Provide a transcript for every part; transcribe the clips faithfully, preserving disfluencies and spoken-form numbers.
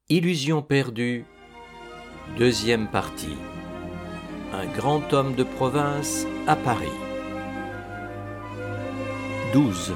Illusion perdue, deuxième partie. Un grand homme de province à Paris. douze.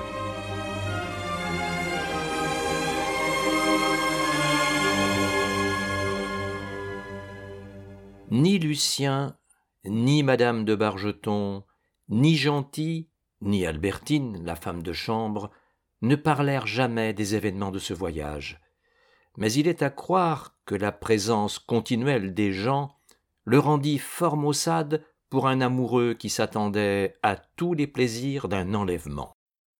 Ni Lucien, ni Madame de Bargeton, ni Gentil, ni Albertine, la femme de chambre, ne parlèrent jamais des événements de ce voyage. Mais il est à croire que la présence continuelle des gens le rendit fort maussade pour un amoureux qui s'attendait à tous les plaisirs d'un enlèvement.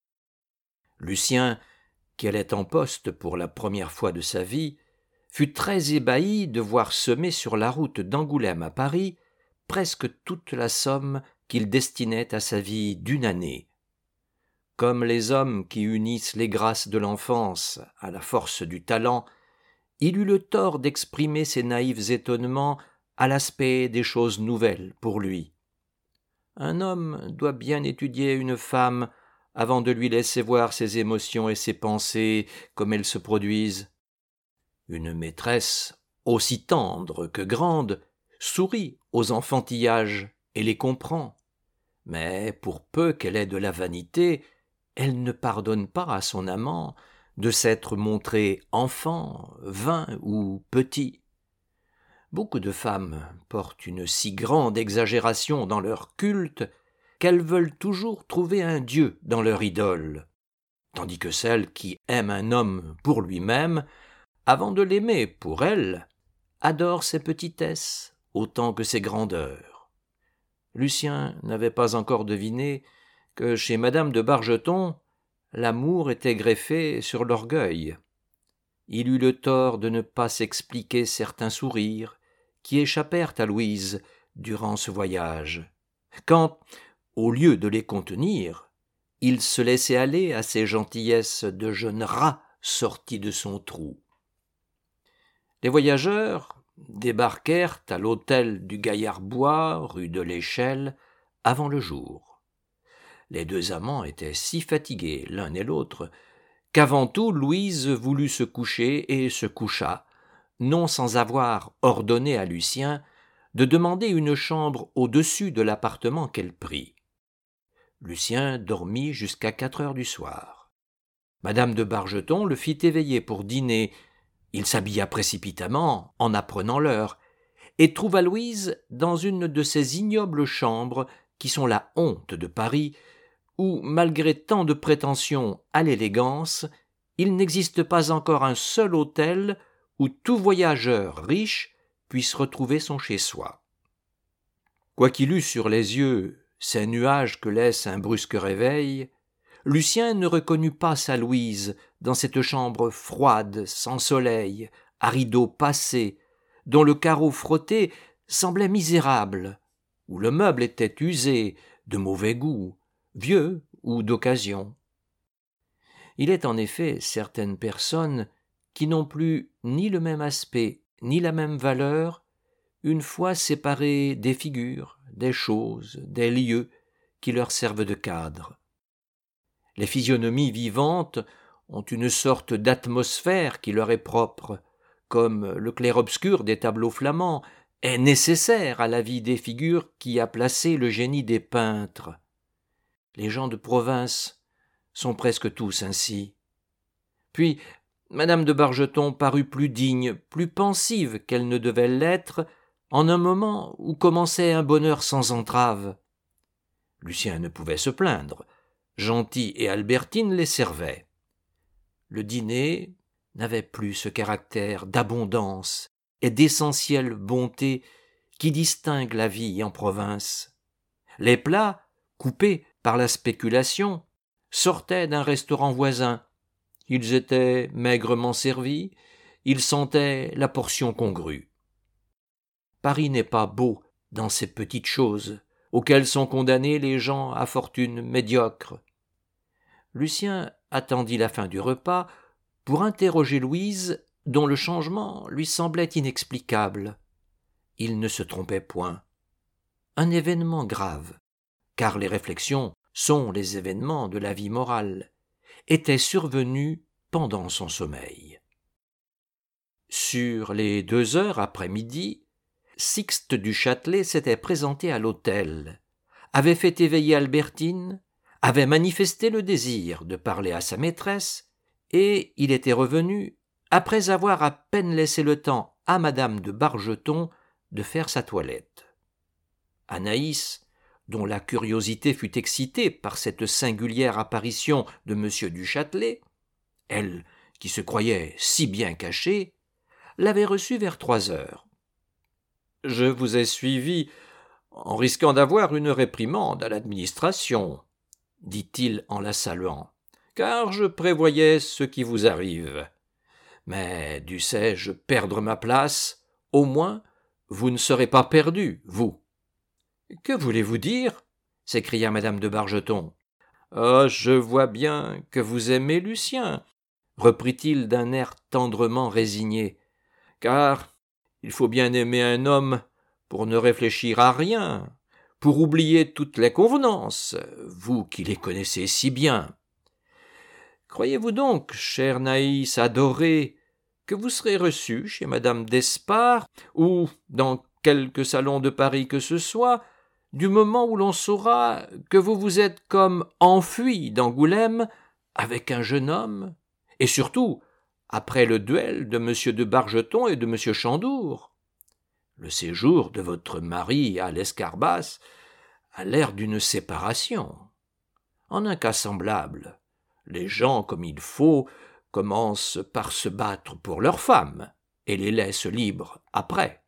Lucien, qui allait en poste pour la première fois de sa vie, fut très ébahi de voir semer sur la route d'Angoulême à Paris presque toute la somme qu'il destinait à sa vie d'une année. Comme les hommes qui unissent les grâces de l'enfance à la force du talent, il eut le tort d'exprimer ses naïfs étonnements à l'aspect des choses nouvelles pour lui. Un homme doit bien étudier une femme avant de lui laisser voir ses émotions et ses pensées comme elles se produisent. Une maîtresse, aussi tendre que grande, sourit aux enfantillages et les comprend. Mais pour peu qu'elle ait de la vanité, elle ne pardonne pas à son amant de s'être montré enfant, vain ou petit. Beaucoup de femmes portent une si grande exagération dans leur culte qu'elles veulent toujours trouver un dieu dans leur idole, tandis que celles qui aiment un homme pour lui-même, avant de l'aimer pour elle, adorent ses petitesses autant que ses grandeurs. Lucien n'avait pas encore deviné que chez Madame de Bargeton, l'amour était greffé sur l'orgueil. Il eut le tort de ne pas s'expliquer certains sourires qui échappèrent à Louise durant ce voyage, quand, au lieu de les contenir, il se laissait aller à ces gentillesses de jeune rat sorti de son trou. Les voyageurs débarquèrent à l'hôtel du Gaillard-Bois, rue de l'Échelle, avant le jour. Les deux amants étaient si fatigués l'un et l'autre qu'avant tout Louise voulut se coucher et se coucha, non sans avoir ordonné à Lucien de demander une chambre au-dessus de l'appartement qu'elle prit. Lucien dormit jusqu'à quatre heures du soir. Madame de Bargeton le fit éveiller pour dîner. Il s'habilla précipitamment en apprenant l'heure et trouva Louise dans une de ces ignobles chambres qui sont la honte de Paris, où, malgré tant de prétentions à l'élégance, il n'existe pas encore un seul hôtel où tout voyageur riche puisse retrouver son chez-soi. Quoiqu'il eût sur les yeux ces nuages que laisse un brusque réveil, Lucien ne reconnut pas sa Louise dans cette chambre froide, sans soleil, à rideaux passés, dont le carreau frotté semblait misérable, où le meuble était usé, de mauvais goût, vieux ou d'occasion. Il est en effet certaines personnes qui n'ont plus ni le même aspect ni la même valeur une fois séparées des figures, des choses, des lieux qui leur servent de cadre. Les physionomies vivantes ont une sorte d'atmosphère qui leur est propre, comme le clair-obscur des tableaux flamands est nécessaire à la vie des figures qui a placé le génie des peintres. Les gens de province sont presque tous ainsi. Puis, Madame de Bargeton parut plus digne, plus pensive qu'elle ne devait l'être, en un moment où commençait un bonheur sans entrave. Lucien ne pouvait se plaindre. Gentil et Albertine les servaient. Le dîner n'avait plus ce caractère d'abondance et d'essentielle bonté qui distingue la vie en province. Les plats, coupés par la spéculation, sortaient d'un restaurant voisin. Ils étaient maigrement servis, ils sentaient la portion congrue. Paris n'est pas beau dans ces petites choses auxquelles sont condamnés les gens à fortune médiocre. Lucien attendit la fin du repas pour interroger Louise, dont le changement lui semblait inexplicable. Il ne se trompait point. Un événement grave, car les réflexions sont les événements de la vie morale, était survenu pendant son sommeil. Sur les deux heures après-midi, Sixte du Châtelet s'était présenté à l'hôtel, avait fait éveiller Albertine, avait manifesté le désir de parler à sa maîtresse, et il était revenu après avoir à peine laissé le temps à madame de Bargeton de faire sa toilette. Anaïs, dont la curiosité fut excitée par cette singulière apparition de monsieur du Châtelet, elle qui se croyait si bien cachée, l'avait reçu vers trois heures. « Je vous ai suivi en risquant d'avoir une réprimande à l'administration, » dit-il en la saluant, « car je prévoyais ce qui vous arrive. Mais dussé-je perdre ma place, au moins vous ne serez pas perdu, vous. »« Que voulez-vous dire » s'écria madame de Bargeton. « Oh, je vois bien que vous aimez Lucien, » reprit-il d'un air tendrement résigné, « car il faut bien aimer un homme pour ne réfléchir à rien, pour oublier toutes les convenances, vous qui les connaissez si bien. Croyez-vous donc, chère Naïs adorée, que vous serez reçue chez madame d'Espard, ou dans quelque salon de Paris que ce soit, du moment où l'on saura que vous vous êtes comme enfui d'Angoulême avec un jeune homme, et surtout après le duel de monsieur de Bargeton et de monsieur Chandour? Le séjour de votre mari à l'Escarbas a l'air d'une séparation. En un cas semblable, les gens comme il faut commencent par se battre pour leurs femmes et les laissent libres après.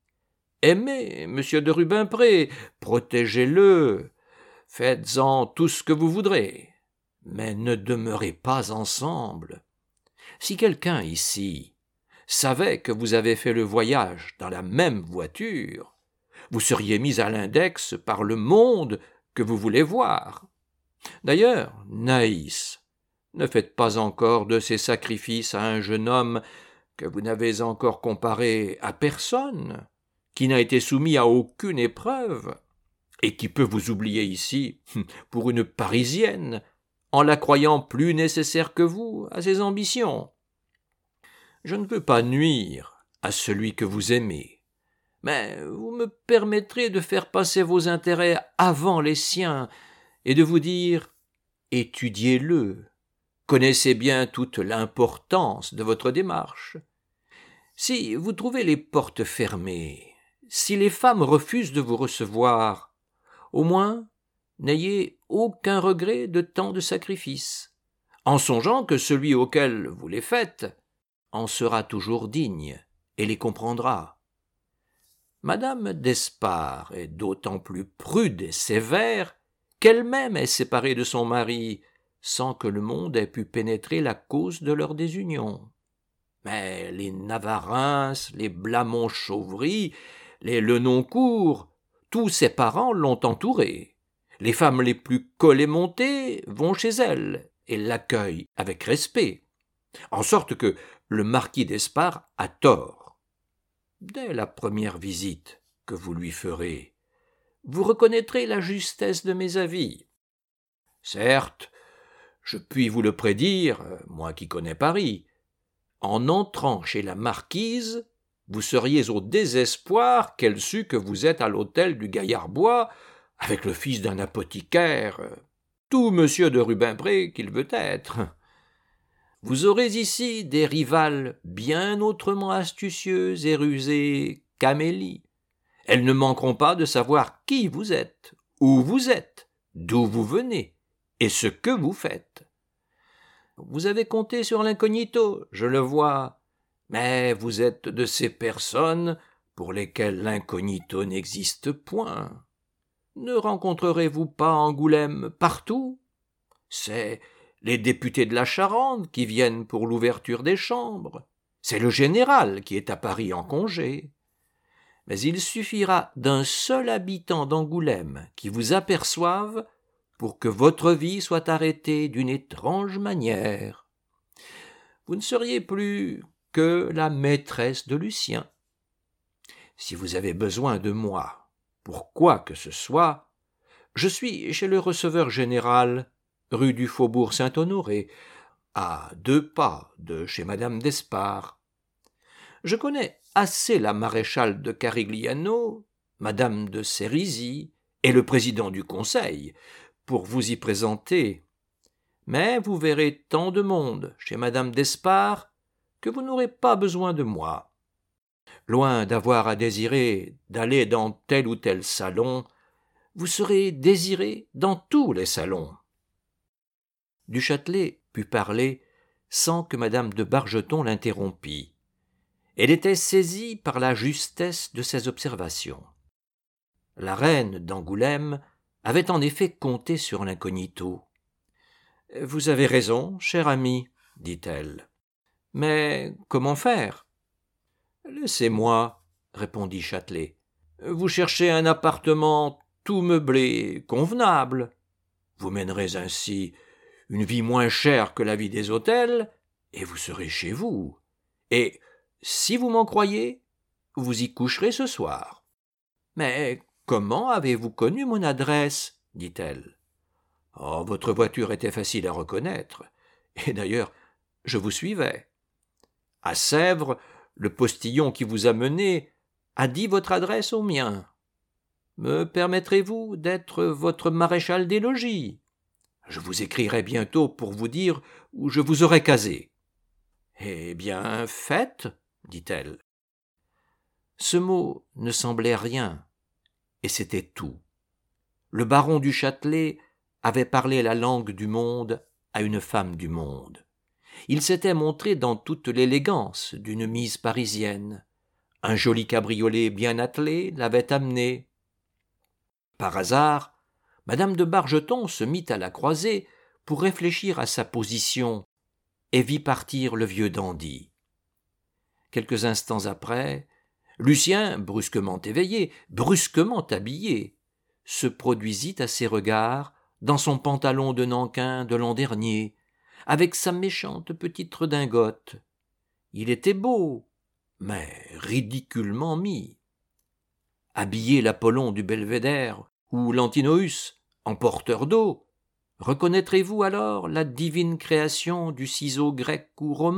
Aimez monsieur de Rubempré, protégez-le, faites-en tout ce que vous voudrez, mais ne demeurez pas ensemble. Si quelqu'un ici savait que vous avez fait le voyage dans la même voiture, vous seriez mis à l'index par le monde que vous voulez voir. D'ailleurs, Naïs, ne faites pas encore de ces sacrifices à un jeune homme que vous n'avez encore comparé à personne, qui n'a été soumis à aucune épreuve, et qui peut vous oublier ici pour une Parisienne, en la croyant plus nécessaire que vous à ses ambitions. Je ne veux pas nuire à celui que vous aimez, mais vous me permettrez de faire passer vos intérêts avant les siens et de vous dire « étudiez-le, connaissez bien toute l'importance de votre démarche. Si vous trouvez les portes fermées, si les femmes refusent de vous recevoir, au moins n'ayez aucun regret de tant de sacrifices, en songeant que celui auquel vous les faites en sera toujours digne et les comprendra. Madame d'Espard est d'autant plus prude et sévère qu'elle-même est séparée de son mari sans que le monde ait pu pénétrer la cause de leur désunion. Mais les Navarreins, les Blamont-Chauvry, les Lenoncourt, tous ses parents l'ont entourée. Les femmes les plus collet-montées vont chez elle et l'accueillent avec respect, en sorte que le marquis d'Espard a tort. Dès la première visite que vous lui ferez, vous reconnaîtrez la justesse de mes avis. Certes, je puis vous le prédire, moi qui connais Paris, en entrant chez la marquise, vous seriez au désespoir qu'elle sût que vous êtes à l'hôtel du Gaillard-Bois avec le fils d'un apothicaire, tout monsieur de Rubempré qu'il veut être. Vous aurez ici des rivales bien autrement astucieuses et rusées qu'Amélie. Elles ne manqueront pas de savoir qui vous êtes, où vous êtes, d'où vous venez, et ce que vous faites. Vous avez compté sur l'incognito, je le vois, mais vous êtes de ces personnes pour lesquelles l'incognito n'existe point. Ne rencontrerez-vous pas Angoulême partout? C'est les députés de la Charente qui viennent pour l'ouverture des chambres. C'est le général qui est à Paris en congé. Mais il suffira d'un seul habitant d'Angoulême qui vous aperçoive pour que votre vie soit arrêtée d'une étrange manière. Vous ne seriez plus que la maîtresse de Lucien. Si vous avez besoin de moi, pour quoi que ce soit, je suis chez le receveur général, rue du Faubourg Saint-Honoré, à deux pas de chez madame d'Espard. Je connais assez la maréchale de Carigliano, madame de Sérizy et le président du conseil pour vous y présenter. Mais vous verrez tant de monde chez madame d'Espard que vous n'aurez pas besoin de moi. Loin d'avoir à désirer d'aller dans tel ou tel salon, vous serez désiré dans tous les salons. Du Châtelet put parler sans que madame de Bargeton l'interrompît. Elle était saisie par la justesse de ses observations. La reine d'Angoulême avait en effet compté sur l'incognito. « Vous avez raison, cher ami, dit-elle. Mais comment faire ?»« Laissez-moi, répondit Châtelet. Vous cherchez un appartement tout meublé, convenable. Vous mènerez ainsi une vie moins chère que la vie des hôtels, et vous serez chez vous. Et, si vous m'en croyez, vous y coucherez ce soir. »« Mais comment avez-vous connu mon adresse ?» dit-elle. « Oh, votre voiture était facile à reconnaître, et d'ailleurs, je vous suivais. À Sèvres, le postillon qui vous a mené a dit votre adresse au mien. Me permettrez-vous d'être votre maréchal des logis ? Je vous écrirai bientôt pour vous dire où je vous aurai casé. »« Eh bien, faites, dit-elle. » Ce mot ne semblait rien, et c'était tout. Le baron du Châtelet avait parlé la langue du monde à une femme du monde. Il s'était montré dans toute l'élégance d'une mise parisienne. Un joli cabriolet bien attelé l'avait amené. Par hasard, madame de Bargeton se mit à la croisée pour réfléchir à sa position et vit partir le vieux dandy. Quelques instants après, Lucien, brusquement éveillé, brusquement habillé, se produisit à ses regards dans son pantalon de nankin de l'an dernier, avec sa méchante petite redingote. Il était beau, mais ridiculement mis. Habillé l'Apollon du Belvédère ou l'Antinoüs en porteur d'eau, reconnaîtrez-vous alors la divine création du ciseau grec ou romain ?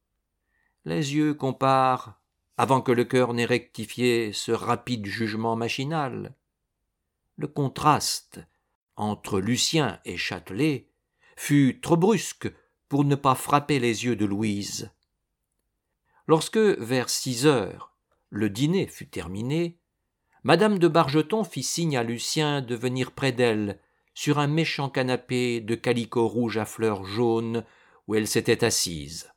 Les yeux comparent avant que le cœur n'ait rectifié ce rapide jugement machinal. Le contraste entre Lucien et Châtelet fut trop brusque pour ne pas frapper les yeux de Louise. Lorsque, vers six heures, le dîner fut terminé, madame de Bargeton fit signe à Lucien de venir près d'elle, sur un méchant canapé de calicot rouge à fleurs jaunes où elle s'était assise.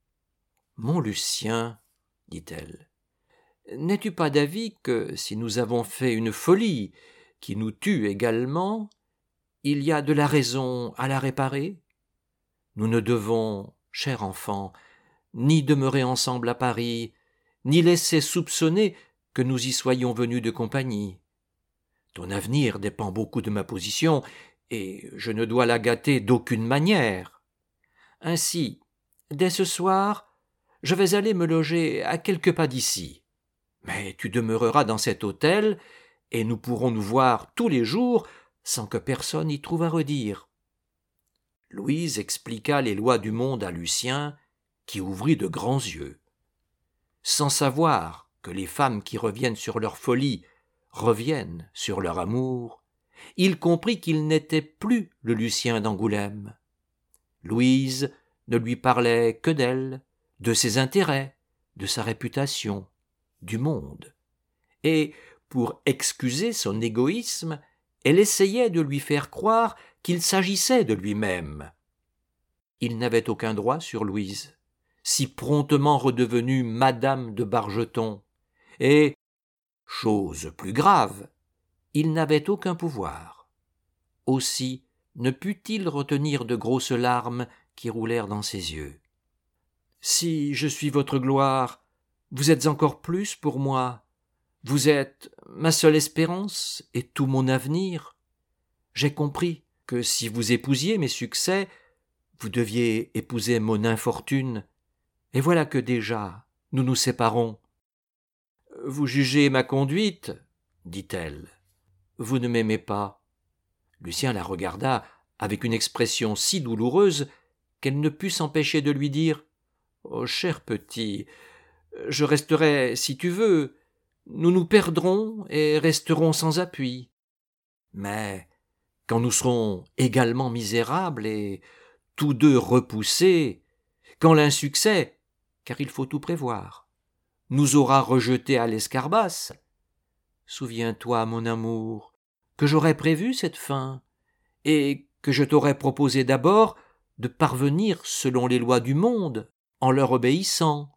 « Mon Lucien, dit-elle, n'es-tu pas d'avis que si nous avons fait une folie qui nous tue également, il y a de la raison à la réparer ? Nous ne devons, cher enfant, ni demeurer ensemble à Paris, ni laisser soupçonner que nous y soyons venus de compagnie. Ton avenir dépend beaucoup de ma position, et je ne dois la gâter d'aucune manière. Ainsi, dès ce soir, je vais aller me loger à quelques pas d'ici. Mais tu demeureras dans cet hôtel, et nous pourrons nous voir tous les jours sans que personne y trouve à redire. » Louise expliqua les lois du monde à Lucien, qui ouvrit de grands yeux. Sans savoir que les femmes qui reviennent sur leur folie reviennent sur leur amour, il comprit qu'il n'était plus le Lucien d'Angoulême. Louise ne lui parlait que d'elle, de ses intérêts, de sa réputation, du monde. Et, pour excuser son égoïsme, elle essayait de lui faire croire qu'il s'agissait de lui-même. Il n'avait aucun droit sur Louise, si promptement redevenue madame de Bargeton, et, chose plus grave, il n'avait aucun pouvoir. Aussi ne put-il retenir de grosses larmes qui roulèrent dans ses yeux. « Si je suis votre gloire, vous êtes encore plus pour moi. Vous êtes ma seule espérance et tout mon avenir. J'ai compris que si vous épousiez mes succès, vous deviez épouser mon infortune, et voilà que déjà nous nous séparons. Vous jugez ma conduite, dit-elle. Vous ne m'aimez pas. » Lucien la regarda avec une expression si douloureuse qu'elle ne put s'empêcher de lui dire « Oh, cher petit, Je resterai, si tu veux. Nous nous perdrons et resterons sans appui. Mais quand nous serons également misérables et tous deux repoussés, quand l'insuccès, car il faut tout prévoir, nous aura rejetés à l'escarbas, souviens-toi, mon amour, que j'aurais prévu cette fin, et que je t'aurais proposé d'abord de parvenir selon les lois du monde, en leur obéissant.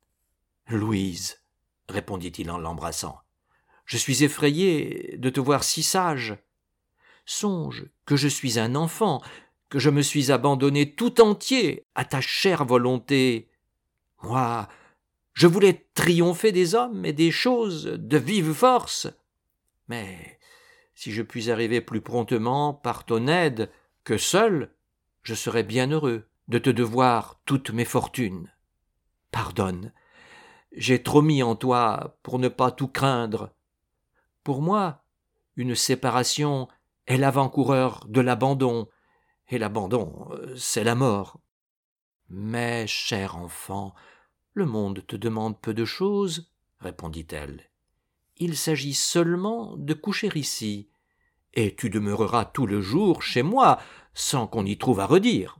« Louise, répondit-il en l'embrassant, je suis effrayé de te voir si sage. Songe que je suis un enfant, que je me suis abandonné tout entier à ta chère volonté. Moi, je voulais triompher des hommes et des choses de vive force. Mais si je puis arriver plus promptement par ton aide que seul, je serais bien heureux de te devoir toutes mes fortunes. Pardonne, j'ai trop mis en toi pour ne pas tout craindre. Pour moi, une séparation est l'avant-coureur de l'abandon, et l'abandon, c'est la mort. Mais, cher enfant, le monde te demande peu de choses, répondit-elle. Il s'agit seulement de coucher ici, et tu demeureras tout le jour chez moi, sans qu'on y trouve à redire.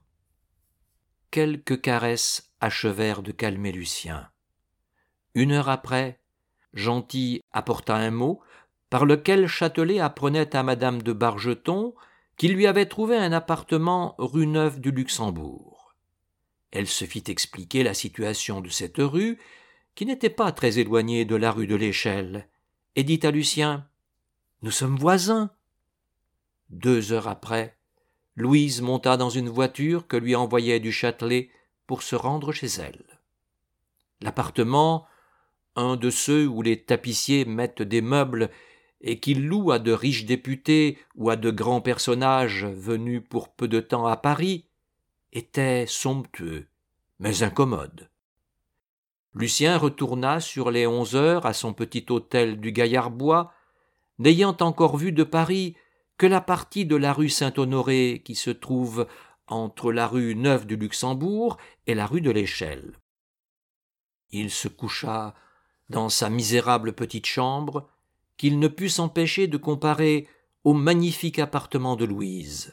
Quelques caresses achevèrent de calmer Lucien. Une heure après, Gentil apporta un mot par lequel Châtelet apprenait à madame de Bargeton qu'il lui avait trouvé un appartement rue Neuve du Luxembourg. Elle se fit expliquer la situation de cette rue, qui n'était pas très éloignée de la rue de l'Échelle, et dit à Lucien « Nous sommes voisins ». Deux heures après, Louise monta dans une voiture que lui envoyait du Châtelet pour se rendre chez elle. L'appartement, un de ceux où les tapissiers mettent des meubles et qu'ils louent à de riches députés ou à de grands personnages venus pour peu de temps à Paris, était somptueux, mais incommode. Lucien retourna sur les onze heures à son petit hôtel du Gaillard-Bois, n'ayant encore vu de Paris que la partie de la rue Saint-Honoré qui se trouve entre la rue Neuve du Luxembourg et la rue de l'Échelle. Il se coucha dans sa misérable petite chambre, qu'il ne put s'empêcher de comparer au magnifique appartement de Louise.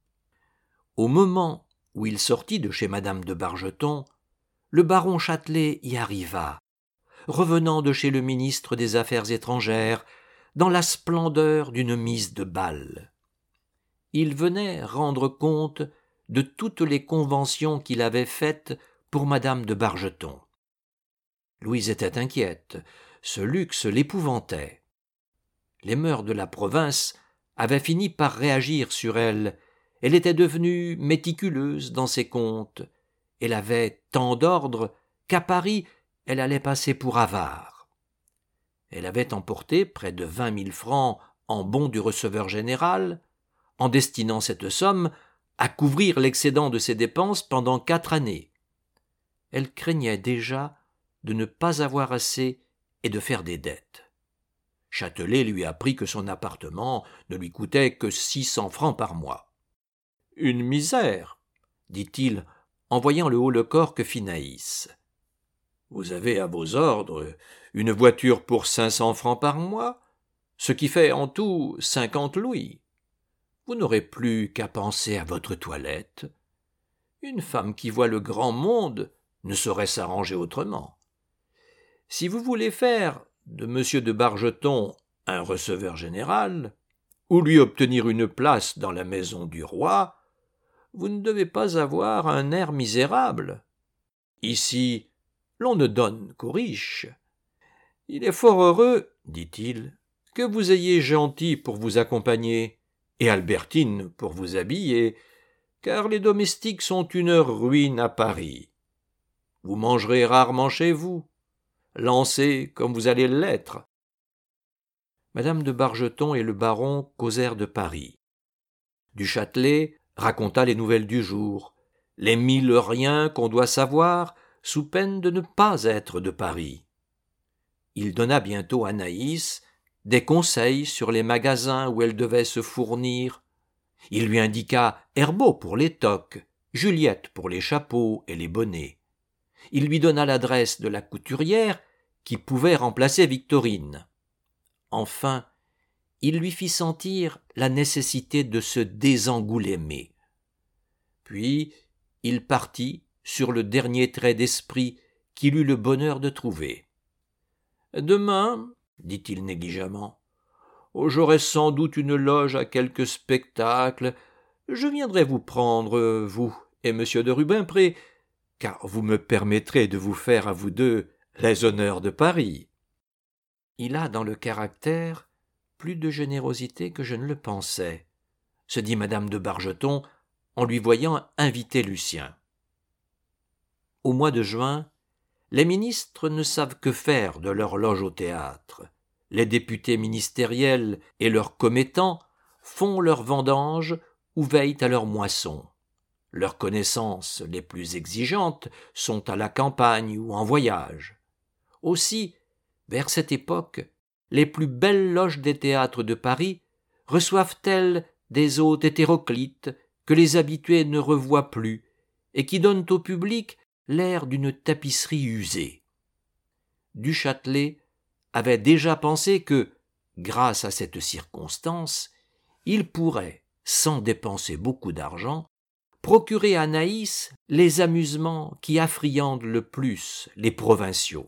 Au moment où il sortit de chez madame de Bargeton, le baron Châtelet y arriva, revenant de chez le ministre des Affaires étrangères, dans la splendeur d'une mise de bal. Il venait rendre compte de toutes les conventions qu'il avait faites pour madame de Bargeton. Louise était inquiète, ce luxe l'épouvantait. Les mœurs de la province avaient fini par réagir sur elle, elle était devenue méticuleuse dans ses comptes, elle avait tant d'ordre qu'à Paris elle allait passer pour avare. Elle avait emporté près de vingt mille francs en bons du receveur général, en destinant cette somme à couvrir l'excédent de ses dépenses pendant quatre années. Elle craignait déjà de ne pas avoir assez et de faire des dettes. Châtelet lui apprit que son appartement ne lui coûtait que six cents francs par mois. « Une misère !» dit-il en voyant le haut-le-corps que fit Naïs. « Vous avez à vos ordres une voiture pour cinq cents francs par mois, ce qui fait en tout cinquante louis. Vous n'aurez plus qu'à penser à votre toilette. Une femme qui voit le grand monde ne saurait s'arranger autrement. Si vous voulez faire de monsieur de Bargeton un receveur général, ou lui obtenir une place dans la maison du roi, vous ne devez pas avoir un air misérable. Ici, l'on ne donne qu'aux riches. Il est fort heureux, dit-il, que vous ayez Gentil pour vous accompagner et Albertine pour vous habiller, car les domestiques sont une ruine à Paris. Vous mangerez rarement chez vous, lancé comme vous allez l'être. » Madame de Bargeton et le baron causèrent de Paris. Du Châtelet raconta les nouvelles du jour, les mille riens qu'on doit savoir sous peine de ne pas être de Paris. Il donna bientôt à Naïs des conseils sur les magasins où elle devait se fournir. Il lui indiqua Herbault pour les toques, Juliette pour les chapeaux et les bonnets. il lui donna l'adresse de la couturière qui pouvait remplacer Victorine. Enfin, il lui fit sentir la nécessité de se désangoulémer. Puis, il partit sur le dernier trait d'esprit qu'il eut le bonheur de trouver. « Demain, dit-il négligemment, j'aurai sans doute une loge à quelque spectacle. Je viendrai vous prendre, vous et monsieur de Rubempré, car vous me permettrez de vous faire à vous deux les honneurs de Paris. » Il a dans le caractère plus de générosité que je ne le pensais, se dit madame de Bargeton en lui voyant inviter Lucien. Au mois de juin, les ministres ne savent que faire de leur loge au théâtre. Les députés ministériels et leurs commettants font leurs vendanges ou veillent à leur moisson. Leurs connaissances les plus exigeantes sont à la campagne ou en voyage. Aussi, vers cette époque, les plus belles loges des théâtres de Paris reçoivent-elles des hôtes hétéroclites que les habitués ne revoient plus et qui donnent au public l'air d'une tapisserie usée. Du Châtelet avait déjà pensé que, grâce à cette circonstance, il pourrait, sans dépenser beaucoup d'argent, procurer à Naïs les amusements qui affriandent le plus les provinciaux.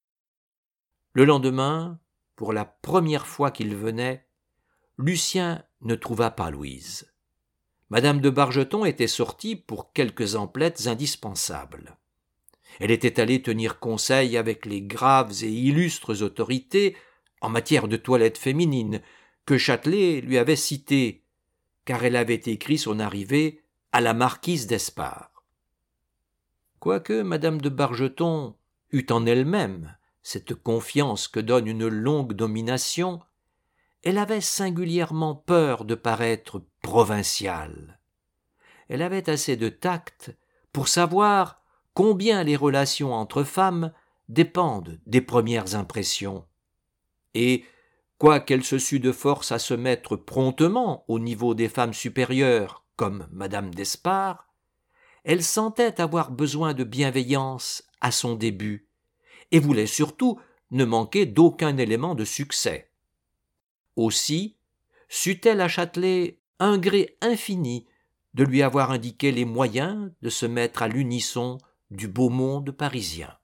Le lendemain, pour la première fois qu'il venait, Lucien ne trouva pas Louise. Madame de Bargeton était sortie pour quelques emplettes indispensables. Elle était allée tenir conseil avec les graves et illustres autorités en matière de toilette féminine que Châtelet lui avait citées, car elle avait écrit son arrivée à la marquise d'Espard. Quoique madame de Bargeton eût en elle-même cette confiance que donne une longue domination, elle avait singulièrement peur de paraître provinciale. Elle avait assez de tact pour savoir combien les relations entre femmes dépendent des premières impressions. Et, quoiqu'elle se sût de force à se mettre promptement au niveau des femmes supérieures, comme madame d'Espard, elle sentait avoir besoin de bienveillance à son début, et voulait surtout ne manquer d'aucun élément de succès. Aussi, sut-elle à Châtelet un gré infini de lui avoir indiqué les moyens de se mettre à l'unisson du beau monde parisien.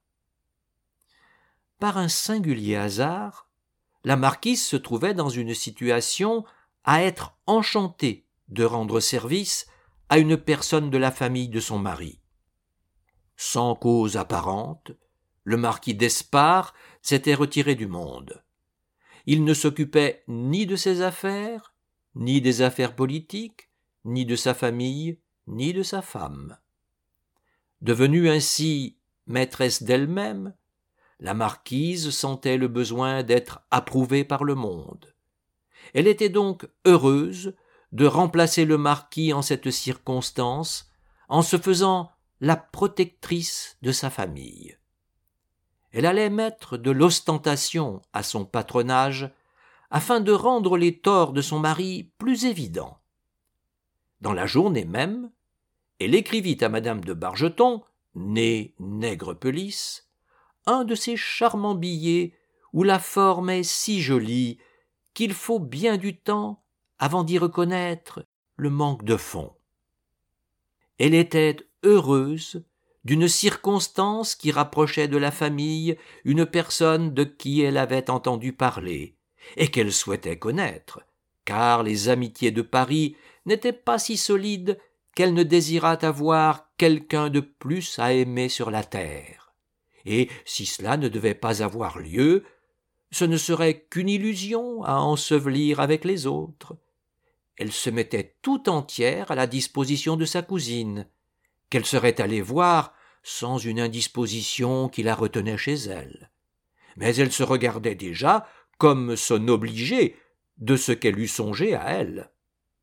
Par un singulier hasard, la marquise se trouvait dans une situation à être enchantée de rendre service à une personne de la famille de son mari. Sans cause apparente, le marquis d'Espard s'était retiré du monde. Il ne s'occupait ni de ses affaires, ni des affaires politiques, ni de sa famille, ni de sa femme. Devenue ainsi maîtresse d'elle-même, la marquise sentait le besoin d'être approuvée par le monde. Elle était donc heureuse de remplacer le marquis en cette circonstance, en se faisant la protectrice de sa famille. Elle allait mettre de l'ostentation à son patronage afin de rendre les torts de son mari plus évidents. Dans la journée même, elle écrivit à madame de Bargeton, née Nègrepelisse, un de ces charmants billets où la forme est si jolie qu'il faut bien du temps avant d'y reconnaître le manque de fond. Elle était heureuse d'une circonstance qui rapprochait de la famille une personne de qui elle avait entendu parler et qu'elle souhaitait connaître, car les amitiés de Paris n'étaient pas si solides qu'elle ne désirât avoir quelqu'un de plus à aimer sur la terre. Et si cela ne devait pas avoir lieu, ce ne serait qu'une illusion à ensevelir avec les autres. Elle se mettait tout entière à la disposition de sa cousine, qu'elle serait allée voir sans une indisposition qui la retenait chez elle. Mais elle se regardait déjà comme son obligée de ce qu'elle eût songé à elle.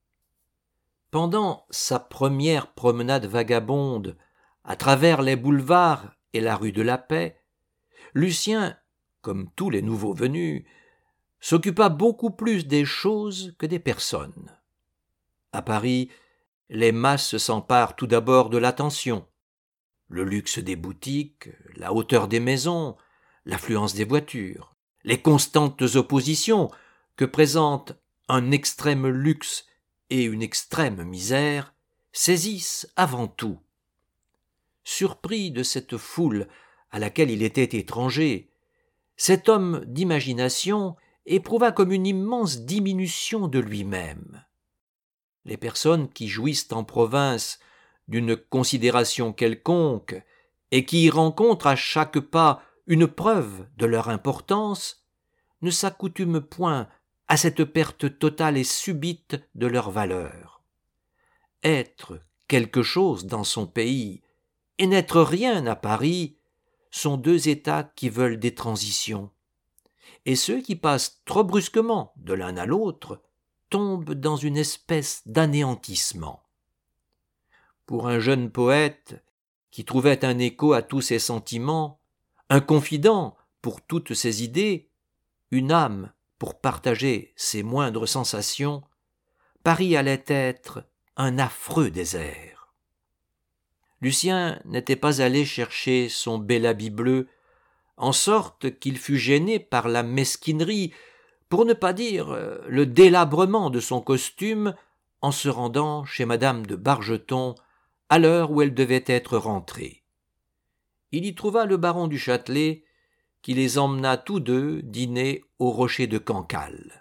Pendant sa première promenade vagabonde à travers les boulevards et la rue de la Paix, Lucien, comme tous les nouveaux venus, s'occupa beaucoup plus des choses que des personnes. À Paris, les masses s'emparent tout d'abord de l'attention. le luxe des boutiques, la hauteur des maisons, l'affluence des voitures, les constantes oppositions que présentent un extrême luxe et une extrême misère, saisissent avant tout. Surpris de cette foule à laquelle il était étranger, cet homme d'imagination éprouva comme une immense diminution de lui-même. Les personnes qui jouissent en province d'une considération quelconque et qui y rencontrent à chaque pas une preuve de leur importance, ne s'accoutument point à cette perte totale et subite de leur valeur. Être quelque chose dans son pays et n'être rien à Paris sont deux états qui veulent des transitions, et ceux qui passent trop brusquement de l'un à l'autre tombent dans une espèce d'anéantissement. Pour un jeune poète qui trouvait un écho à tous ses sentiments, un confident pour toutes ses idées, une âme pour partager ses moindres sensations, Paris allait être un affreux désert. Lucien n'était pas allé chercher son bel habit bleu, en sorte qu'il fut gêné par la mesquinerie, pour ne pas dire le délabrement de son costume, en se rendant chez madame de Bargeton à l'heure où elle devait être rentrée. Il y trouva le baron du Châtelet, qui les emmena tous deux dîner au rocher de Cancale.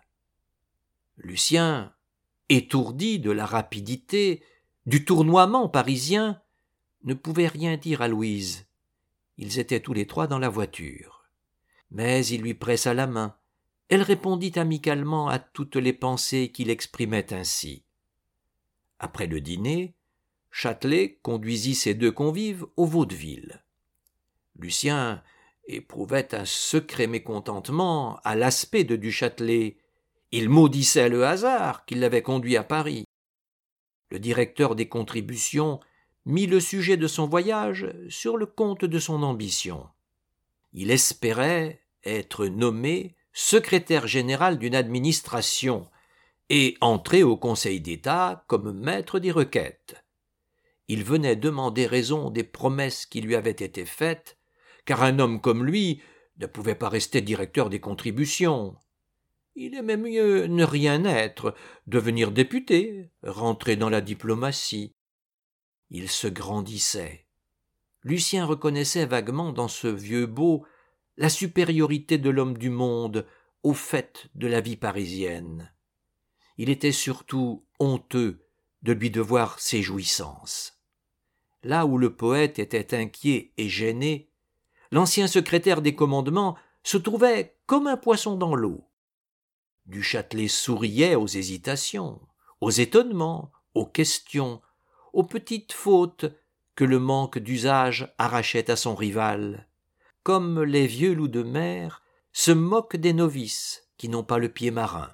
Lucien, étourdi de la rapidité, du tournoiement parisien, ne pouvait rien dire à Louise. Ils étaient tous les trois dans la voiture. Mais il lui pressa la main. Elle répondit amicalement à toutes les pensées qu'il exprimait ainsi. Après le dîner, Châtelet conduisit ses deux convives au vaudeville. Lucien éprouvait un secret mécontentement à l'aspect de du Châtelet. Il maudissait le hasard qui l'avait conduit à Paris. Le directeur des contributions mit le sujet de son voyage sur le compte de son ambition. Il espérait être nommé secrétaire général d'une administration et entrer au Conseil d'État comme maître des requêtes. Il venait demander raison des promesses qui lui avaient été faites, car un homme comme lui ne pouvait pas rester directeur des contributions. Il aimait mieux ne rien être, devenir député, rentrer dans la diplomatie. Il se grandissait. Lucien reconnaissait vaguement dans ce vieux beau la supériorité de l'homme du monde au fait de la vie parisienne. Il était surtout honteux de lui devoir ses jouissances. Là où le poète était inquiet et gêné, l'ancien secrétaire des commandements se trouvait comme un poisson dans l'eau. Du Châtelet souriait aux hésitations, aux étonnements, aux questions, aux petites fautes que le manque d'usage arrachait à son rival, comme les vieux loups de mer se moquent des novices qui n'ont pas le pied marin.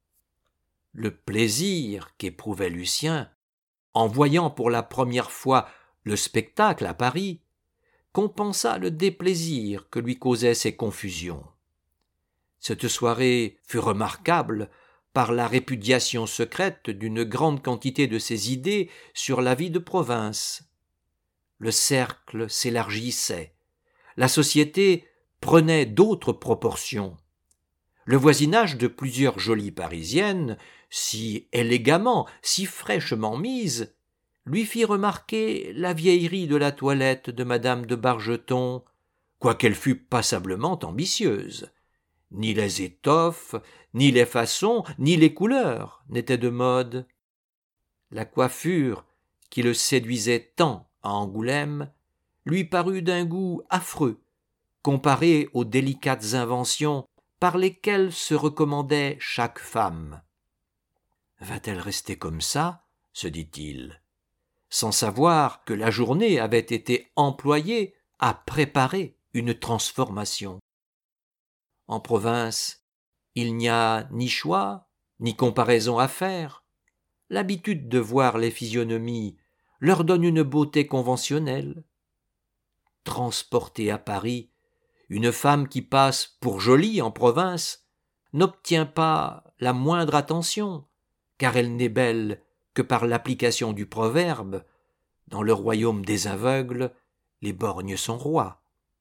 Le plaisir qu'éprouvait Lucien, en voyant pour la première fois le spectacle à Paris, compensa le déplaisir que lui causaient ces confusions. Cette soirée fut remarquable par la répudiation secrète d'une grande quantité de ses idées sur la vie de province. Le cercle s'élargissait, la société prenait d'autres proportions. Le voisinage de plusieurs jolies Parisiennes, si élégamment, si fraîchement mises, lui fit remarquer la vieillerie de la toilette de madame de Bargeton, quoiqu'elle fût passablement ambitieuse. Ni les étoffes, ni les façons, ni les couleurs n'étaient de mode. La coiffure, qui le séduisait tant à Angoulême, lui parut d'un goût affreux, comparé aux délicates inventions par lesquelles se recommandait chaque femme. Va-t-elle rester comme ça, se dit-il, sans savoir que la journée avait été employée à préparer une transformation. En province, il n'y a ni choix, ni comparaison à faire. L'habitude de voir les physionomies leur donne une beauté conventionnelle. Transportée à Paris, une femme qui passe pour jolie en province n'obtient pas la moindre attention, car elle n'est belle que par l'application du proverbe « Dans le royaume des aveugles, les borgnes sont rois.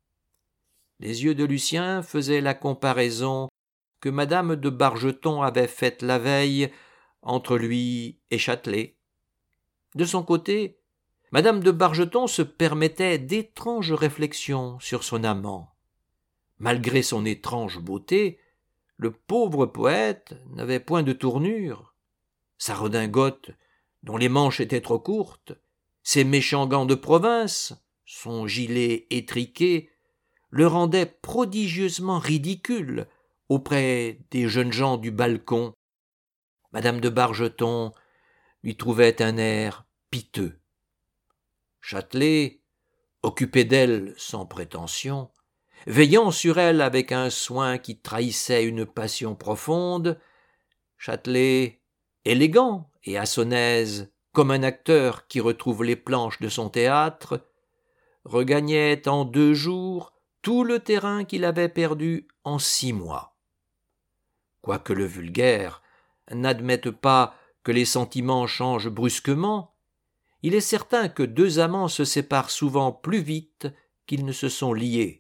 Les yeux de Lucien faisaient la comparaison que madame de Bargeton avait faite la veille entre lui et Châtelet. De son côté, madame de Bargeton se permettait d'étranges réflexions sur son amant. Malgré son étrange beauté, le pauvre poète n'avait point de tournure. Sa redingote, dont les manches étaient trop courtes, ses méchants gants de province, son gilet étriqué, le rendaient prodigieusement ridicule auprès des jeunes gens du balcon. Madame de Bargeton lui trouvait un air piteux. Châtelet, occupé d'elle sans prétention, veillant sur elle avec un soin qui trahissait une passion profonde, Châtelet, élégant et à son aise, comme un acteur qui retrouve les planches de son théâtre, regagnait en deux jours tout le terrain qu'il avait perdu en six mois. Quoique le vulgaire n'admette pas que les sentiments changent brusquement, il est certain que deux amants se séparent souvent plus vite qu'ils ne se sont liés.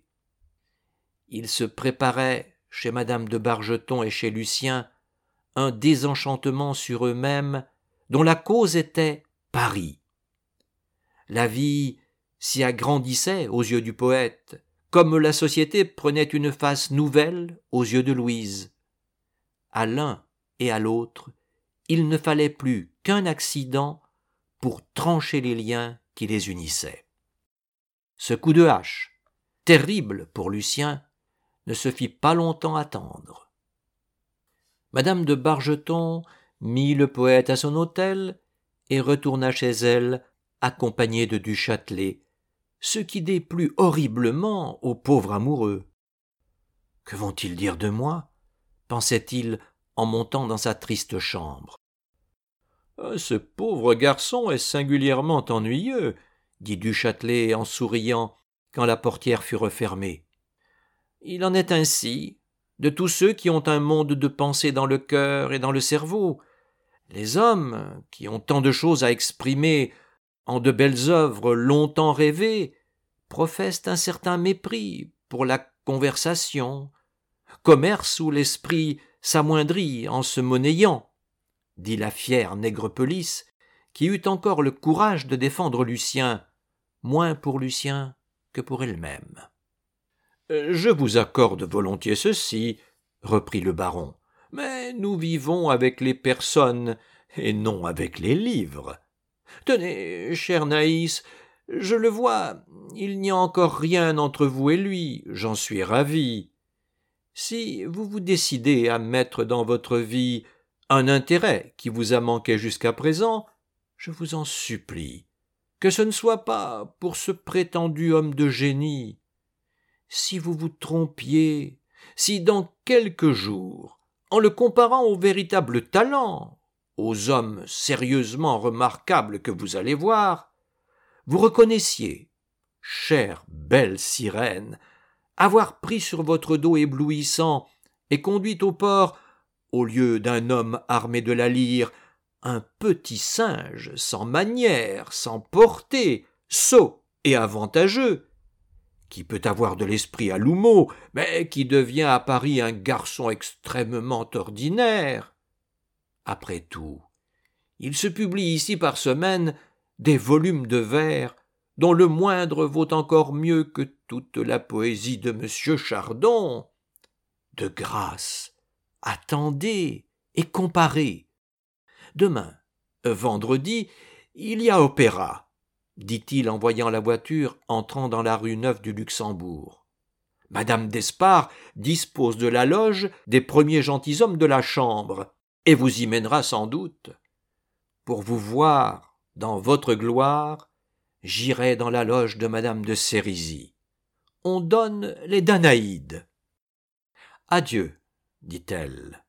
Il se préparait, chez madame de Bargeton et chez Lucien, un désenchantement sur eux-mêmes dont la cause était Paris. La vie s'y agrandissait aux yeux du poète, comme la société prenait une face nouvelle aux yeux de Louise. À l'un et à l'autre, il ne fallait plus qu'un accident pour trancher les liens qui les unissaient. Ce coup de hache, terrible pour Lucien, ne se fit pas longtemps attendre. Madame de Bargeton mit le poète à son hôtel et retourna chez elle, accompagnée de du Châtelet, ce qui déplut horriblement au pauvre amoureux. « Que vont-ils dire de moi ?» pensait-il en montant dans sa triste chambre. « Ce pauvre garçon est singulièrement ennuyeux, » dit du Châtelet en souriant quand la portière fut refermée. « Il en est ainsi de tous ceux qui ont un monde de pensées dans le cœur et dans le cerveau. Les hommes, qui ont tant de choses à exprimer en de belles œuvres longtemps rêvées, professent un certain mépris pour la conversation, commerce où l'esprit s'amoindrit en se monnayant, dit la fière Nègrepelisse, qui eut encore le courage de défendre Lucien, moins pour Lucien que pour elle-même. « Je vous accorde volontiers ceci, reprit le baron, mais nous vivons avec les personnes et non avec les livres. Tenez, chère Naïs, je le vois, il n'y a encore rien entre vous et lui, j'en suis ravi. Si vous vous décidez à mettre dans votre vie un intérêt qui vous a manqué jusqu'à présent, je vous en supplie, que ce ne soit pas pour ce prétendu homme de génie. Si vous vous trompiez, si dans quelques jours, en le comparant au véritable talent, aux hommes sérieusement remarquables que vous allez voir, vous reconnaissiez, chère belle sirène, avoir pris sur votre dos éblouissant et conduit au port, au lieu d'un homme armé de la lyre, un petit singe sans manières, sans portée, sot et avantageux, qui peut avoir de l'esprit à L'Houmeau, mais qui devient à Paris un garçon extrêmement ordinaire. Après tout, il se publie ici par semaine des volumes de vers dont le moindre vaut encore mieux que toute la poésie de Monsieur Chardon. De grâce, attendez et comparez. Demain, vendredi, il y a opéra, dit-il en voyant la voiture entrant dans la rue Neuve du Luxembourg. Madame d'Espard dispose de la loge des premiers gentilshommes de la chambre, et vous y mènera sans doute. Pour vous voir dans votre gloire, j'irai dans la loge de madame de Sérisy. On donne les Danaïdes. Adieu, dit-elle.